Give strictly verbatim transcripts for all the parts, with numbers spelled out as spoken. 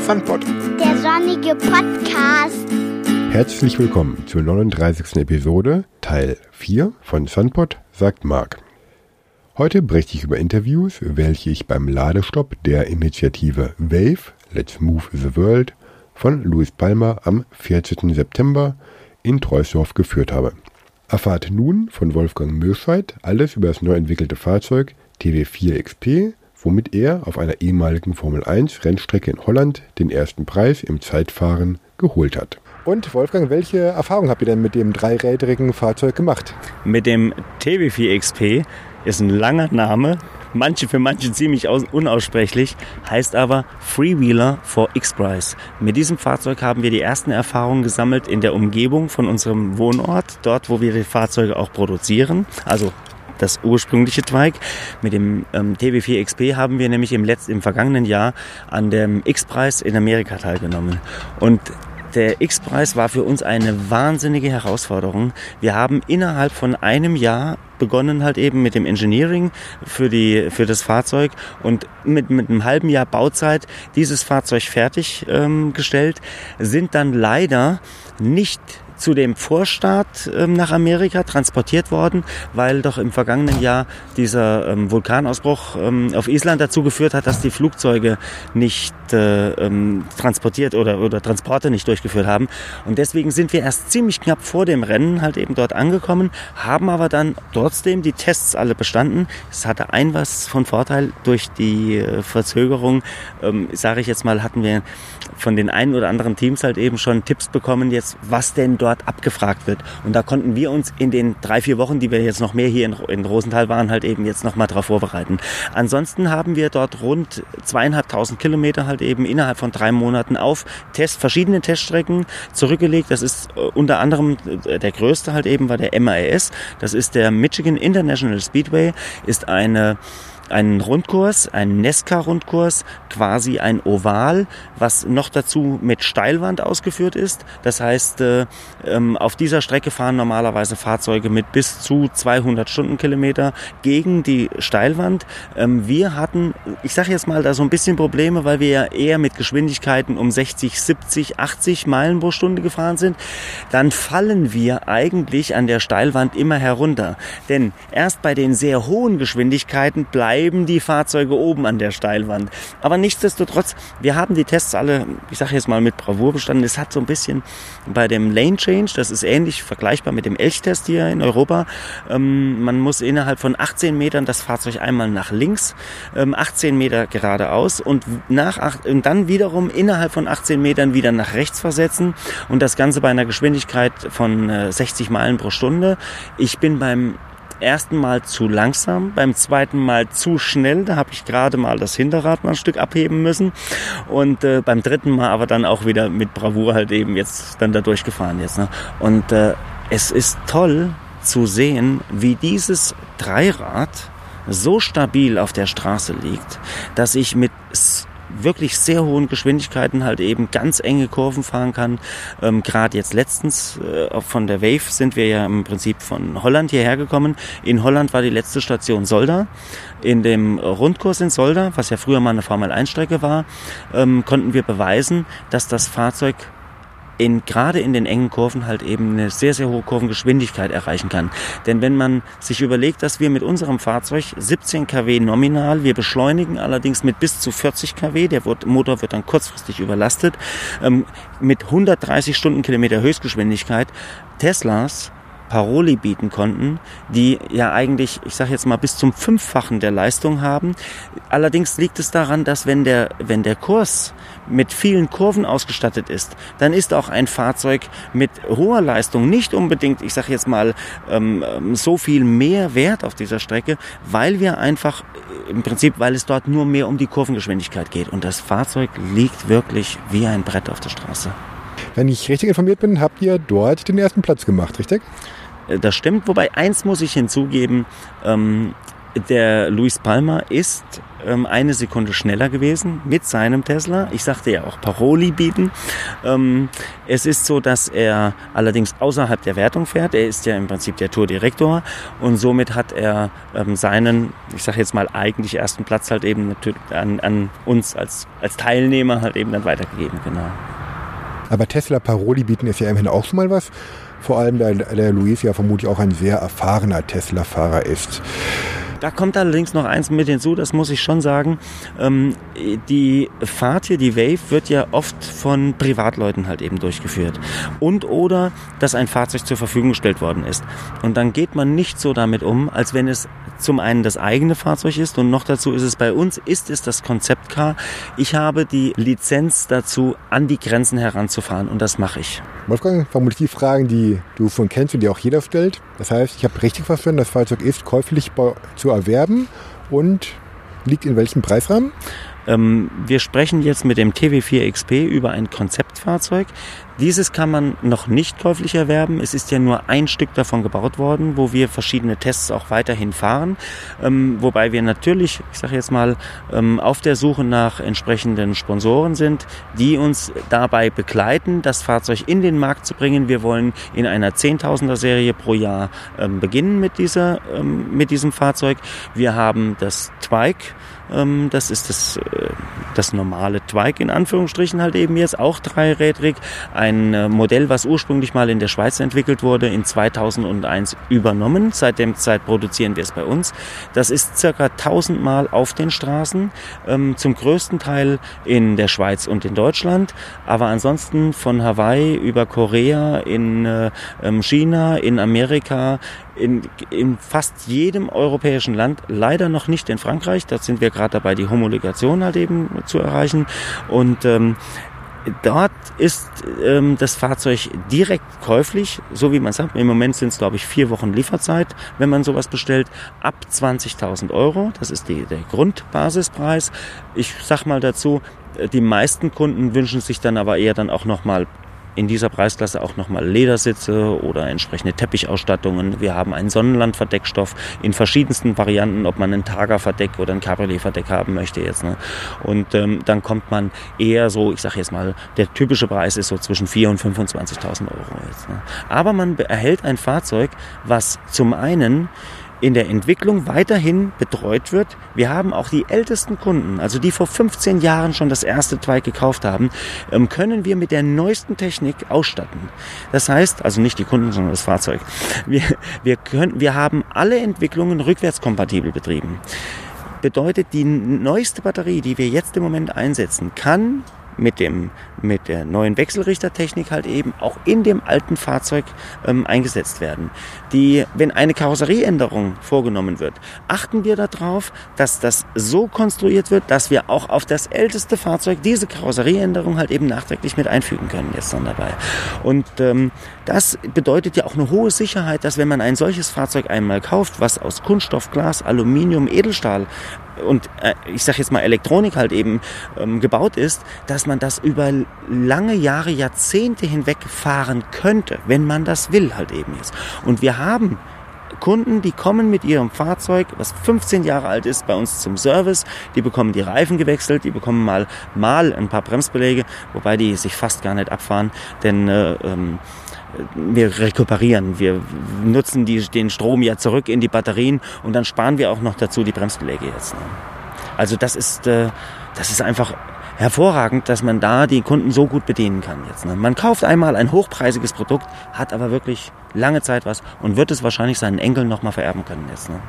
Funpod. Der sonnige Podcast. Herzlich willkommen zur neununddreißigsten Episode, Teil vier von Funpod, sagt Marc. Heute berichte ich über Interviews, welche ich beim Ladestopp der Initiative Wave, Let's Move the World von Luis Palma am vierzehnten September in Troisdorf geführt habe. Erfahrt nun von Wolfgang Möschweit alles über das neu entwickelte Fahrzeug T W vier X P, womit er auf einer ehemaligen Formel eins Rennstrecke in Holland den ersten Preis im Zeitfahren geholt hat. Und Wolfgang, welche Erfahrungen habt ihr denn mit dem dreirädrigen Fahrzeug gemacht? Mit dem T W vier X P ist ein langer Name, manche für manche ziemlich aus- unaussprechlich, heißt aber Freewheeler for X-Prize. Mit diesem Fahrzeug haben wir die ersten Erfahrungen gesammelt in der Umgebung von unserem Wohnort, dort wo wir die Fahrzeuge auch produzieren, also das ursprüngliche Zweig. Mit dem ähm, T W vier X P haben wir nämlich im, letzten, im vergangenen Jahr an dem X-Preis in Amerika teilgenommen. Und der X-Preis war für uns eine wahnsinnige Herausforderung. Wir haben innerhalb von einem Jahr begonnen halt eben mit dem Engineering für die für das Fahrzeug und mit mit einem halben Jahr Bauzeit dieses Fahrzeug fertiggestellt, ähm, sind dann leider nicht zu dem Vorstart ähm, nach Amerika transportiert worden, weil doch im vergangenen Jahr dieser ähm, Vulkanausbruch ähm, auf Island dazu geführt hat, dass die Flugzeuge nicht äh, ähm, transportiert oder, oder Transporte nicht durchgeführt haben. Und deswegen sind wir erst ziemlich knapp vor dem Rennen halt eben dort angekommen, haben aber dann trotzdem die Tests alle bestanden. Es hatte ein was von Vorteil durch die äh, Verzögerung, ähm, sage ich jetzt mal, hatten wir von den einen oder anderen Teams halt eben schon Tipps bekommen, jetzt was denn dort abgefragt wird. Und da konnten wir uns in den drei, vier Wochen, die wir jetzt noch mehr hier in, in Rosenthal waren, halt eben jetzt noch mal drauf vorbereiten. Ansonsten haben wir dort rund zweieinhalbtausend Kilometer halt eben innerhalb von drei Monaten auf Test, verschiedene Teststrecken zurückgelegt. Das ist äh, unter anderem äh, der größte halt eben war der M I S. Das ist der Michigan International Speedway, ist eine Ein Rundkurs, ein Nesca-Rundkurs, quasi ein Oval, was noch dazu mit Steilwand ausgeführt ist. Das heißt, äh, ähm, auf dieser Strecke fahren normalerweise Fahrzeuge mit bis zu zweihundert Stundenkilometer gegen die Steilwand. Ähm, wir hatten, ich sage jetzt mal, da so ein bisschen Probleme, weil wir ja eher mit Geschwindigkeiten um sechzig, siebzig, achtzig Meilen pro Stunde gefahren sind. Dann fallen wir eigentlich an der Steilwand immer herunter. Denn erst bei den sehr hohen Geschwindigkeiten bleiben bleiben die Fahrzeuge oben an der Steilwand. Aber nichtsdestotrotz, wir haben die Tests alle, ich sage jetzt mal mit Bravour bestanden. Es hat so ein bisschen bei dem Lane Change, das ist ähnlich vergleichbar mit dem Elchtest hier in Europa. Ähm, man muss innerhalb von achtzehn Metern das Fahrzeug einmal nach links, ähm, achtzehn Meter geradeaus und, nach acht, und dann wiederum innerhalb von achtzehn Metern wieder nach rechts versetzen und das Ganze bei einer Geschwindigkeit von äh, sechzig Meilen pro Stunde. Ich bin beim ersten Mal zu langsam, beim zweiten Mal zu schnell, da habe ich gerade mal das Hinterrad mal ein Stück abheben müssen und äh, beim dritten Mal aber dann auch wieder mit Bravour halt eben jetzt dann da durchgefahren jetzt. Ne? Und äh, es ist toll zu sehen, wie dieses Dreirad so stabil auf der Straße liegt, dass ich mit wirklich sehr hohen Geschwindigkeiten halt eben ganz enge Kurven fahren kann. Ähm, Gerade jetzt letztens äh, von der Wave sind wir ja im Prinzip von Holland hierher gekommen. In Holland war die letzte Station Solda. In dem Rundkurs in Solda, was ja früher mal eine Formel eins Strecke war, ähm, konnten wir beweisen, dass das Fahrzeug in, gerade in den engen Kurven halt eben eine sehr, sehr hohe Kurvengeschwindigkeit erreichen kann. Denn wenn man sich überlegt, dass wir mit unserem Fahrzeug siebzehn Kilometer nominal, wir beschleunigen allerdings mit bis zu vierzig Kilometer, der wird, Motor wird dann kurzfristig überlastet, ähm, mit hundertdreißig Stundenkilometer Höchstgeschwindigkeit, Teslas Paroli bieten konnten, die ja eigentlich, ich sage jetzt mal, bis zum Fünffachen der Leistung haben. Allerdings liegt es daran, dass wenn der, wenn der Kurs mit vielen Kurven ausgestattet ist, dann ist auch ein Fahrzeug mit hoher Leistung nicht unbedingt, ich sage jetzt mal, ähm, so viel mehr wert auf dieser Strecke, weil wir einfach im Prinzip, weil es dort nur mehr um die Kurvengeschwindigkeit geht. Und das Fahrzeug liegt wirklich wie ein Brett auf der Straße. Wenn ich richtig informiert bin, habt ihr dort den ersten Platz gemacht, richtig? Das stimmt, wobei eins muss ich hinzugeben, ähm, der Luis Palma ist ähm, eine Sekunde schneller gewesen mit seinem Tesla. Ich sagte ja auch Paroli bieten. Ähm, es ist so, dass er allerdings außerhalb der Wertung fährt. Er ist ja im Prinzip der Tourdirektor und somit hat er ähm, seinen, ich sage jetzt mal eigentlich ersten Platz halt eben natürlich an, an uns als, als Teilnehmer halt eben dann weitergegeben. Genau. Aber Tesla Paroli bieten ist ja immerhin auch schon mal was. Vor allem, da der Luis ja vermutlich auch ein sehr erfahrener Tesla-Fahrer ist. Da kommt allerdings noch eins mit hinzu, das muss ich schon sagen. Ähm, die Fahrt hier, die Wave, wird ja oft von Privatleuten halt eben durchgeführt. Und oder, dass ein Fahrzeug zur Verfügung gestellt worden ist. Und dann geht man nicht so damit um, als wenn es zum einen das eigene Fahrzeug ist und noch dazu ist es bei uns, ist es das Konzeptcar. Ich habe die Lizenz dazu, an die Grenzen heranzufahren und das mache ich. Wolfgang, vermutlich die Fragen, die du schon kennst und die auch jeder stellt. Das heißt, ich habe richtig verstanden, das Fahrzeug ist käuflich zu erwerben und liegt in welchem Preisrahmen? Ähm, wir sprechen jetzt mit dem T W vier X P über ein Konzeptfahrzeug. Dieses kann man noch nicht käuflich erwerben. Es ist ja nur ein Stück davon gebaut worden, wo wir verschiedene Tests auch weiterhin fahren. Ähm, wobei wir natürlich, ich sage jetzt mal, ähm, auf der Suche nach entsprechenden Sponsoren sind, die uns dabei begleiten, das Fahrzeug in den Markt zu bringen. Wir wollen in einer Zehntausender Serie pro Jahr ähm, beginnen mit dieser, ähm, mit diesem Fahrzeug. Wir haben das Twike. Das ist das, das normale Twike in Anführungsstrichen halt eben jetzt, auch dreirädrig. Ein Modell, was ursprünglich mal in der Schweiz entwickelt wurde, in zweitausendeins übernommen. Seit dem Zeit produzieren wir es bei uns. Das ist circa tausendmal auf den Straßen, zum größten Teil in der Schweiz und in Deutschland. Aber ansonsten von Hawaii über Korea, in China, in Amerika, In, in fast jedem europäischen Land, leider noch nicht in Frankreich. Da sind wir gerade dabei, die Homologation halt eben zu erreichen. Und ähm, dort ist ähm, das Fahrzeug direkt käuflich, so wie man sagt. Im Moment sind es, glaube ich, vier Wochen Lieferzeit, wenn man sowas bestellt, ab zwanzigtausend Euro. Das ist die, der Grundbasispreis. Ich sag mal dazu, die meisten Kunden wünschen sich dann aber eher dann auch nochmal in dieser Preisklasse auch nochmal Ledersitze oder entsprechende Teppichausstattungen. Wir haben einen Sonnenlandverdeckstoff in verschiedensten Varianten, ob man ein Targa-Verdeck oder ein Cabriolet-Verdeck haben möchte jetzt. Ne? Und ähm, dann kommt man eher so, ich sage jetzt mal, der typische Preis ist so zwischen viertausend und fünfundzwanzigtausend Euro jetzt. Ne? Aber man erhält ein Fahrzeug, was zum einen in der Entwicklung weiterhin betreut wird. Wir haben auch die ältesten Kunden, also die vor fünfzehn Jahren schon das erste Twike gekauft haben, können wir mit der neuesten Technik ausstatten. Das heißt, also nicht die Kunden, sondern das Fahrzeug. Wir, wir, können, wir haben alle Entwicklungen rückwärtskompatibel betrieben. Bedeutet, die neueste Batterie, die wir jetzt im Moment einsetzen, kann mit dem mit der neuen Wechselrichtertechnik halt eben auch in dem alten Fahrzeug ähm, eingesetzt werden. Die, wenn eine Karosserieänderung vorgenommen wird, achten wir darauf, dass das so konstruiert wird, dass wir auch auf das älteste Fahrzeug diese Karosserieänderung halt eben nachträglich mit einfügen können jetzt dann dabei. Und ähm, das bedeutet ja auch eine hohe Sicherheit, dass wenn man ein solches Fahrzeug einmal kauft, was aus Kunststoff, Glas, Aluminium, Edelstahl und äh, ich sage jetzt mal Elektronik halt eben ähm, gebaut ist, dass man das über lange Jahre, Jahrzehnte hinweg fahren könnte, wenn man das will halt eben jetzt. Und wir haben Kunden, die kommen mit ihrem Fahrzeug, was fünfzehn Jahre alt ist, bei uns zum Service. Die bekommen die Reifen gewechselt, die bekommen mal, mal ein paar Bremsbeläge, wobei die sich fast gar nicht abfahren, denn äh, ähm, wir rekuperieren, wir nutzen die, den Strom ja zurück in die Batterien und dann sparen wir auch noch dazu die Bremsbeläge jetzt. Ne? Also das ist, äh, das ist einfach hervorragend, dass man da die Kunden so gut bedienen kann jetzt. Ne? Man kauft einmal ein hochpreisiges Produkt, hat aber wirklich lange Zeit was und wird es wahrscheinlich seinen Enkeln nochmal vererben können jetzt. Ne?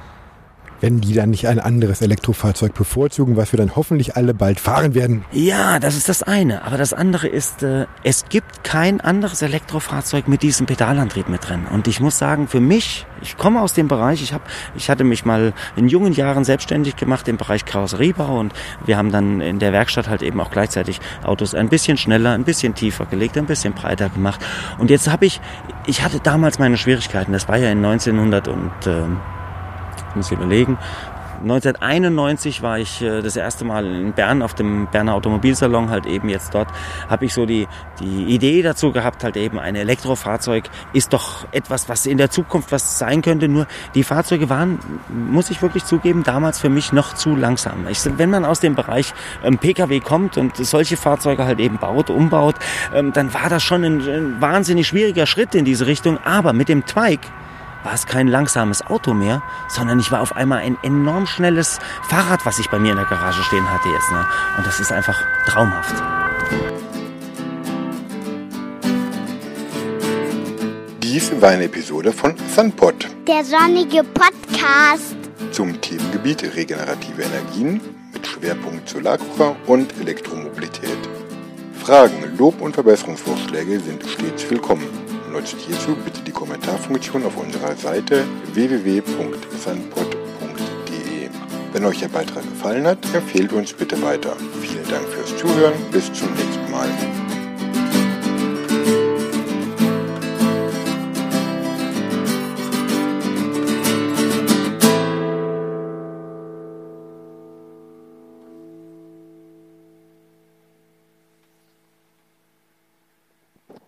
Wenn die dann nicht ein anderes Elektrofahrzeug bevorzugen, was wir dann hoffentlich alle bald fahren werden. Ja, das ist das eine. Aber das andere ist, äh, es gibt kein anderes Elektrofahrzeug mit diesem Pedalantrieb mit drin. Und ich muss sagen, für mich, ich komme aus dem Bereich, ich, hab, ich hatte mich mal in jungen Jahren selbstständig gemacht im Bereich Karosseriebau und wir haben dann in der Werkstatt halt eben auch gleichzeitig Autos ein bisschen schneller, ein bisschen tiefer gelegt, ein bisschen breiter gemacht. Und jetzt habe ich, ich hatte damals meine Schwierigkeiten, das war ja in neunzehnhundert und... Ähm, muss ich überlegen, neunzehnhunderteinundneunzig war ich äh, das erste Mal in Bern auf dem Berner Automobilsalon, halt eben jetzt dort, habe ich so die, die Idee dazu gehabt, halt eben ein Elektrofahrzeug ist doch etwas, was in der Zukunft was sein könnte, nur die Fahrzeuge waren, muss ich wirklich zugeben, damals für mich noch zu langsam. Ich, wenn man aus dem Bereich ähm, P K W kommt und solche Fahrzeuge halt eben baut, umbaut, ähm, dann war das schon ein, ein wahnsinnig schwieriger Schritt in diese Richtung, aber mit dem Twike war es kein langsames Auto mehr, sondern ich war auf einmal ein enorm schnelles Fahrrad, was ich bei mir in der Garage stehen hatte jetzt. Ne? Und das ist einfach traumhaft. Dies war eine Episode von Sunpod. Der sonnige Podcast. Zum Themengebiet regenerative Energien mit Schwerpunkt Solarkocher und Elektromobilität. Fragen, Lob und Verbesserungsvorschläge sind stets willkommen. Nutzt hierzu bitte die Kommentarfunktion auf unserer Seite w w w punkt sunpod punkt d e. Wenn euch der Beitrag gefallen hat, empfehlt uns bitte weiter. Vielen Dank fürs Zuhören, bis zum nächsten Mal.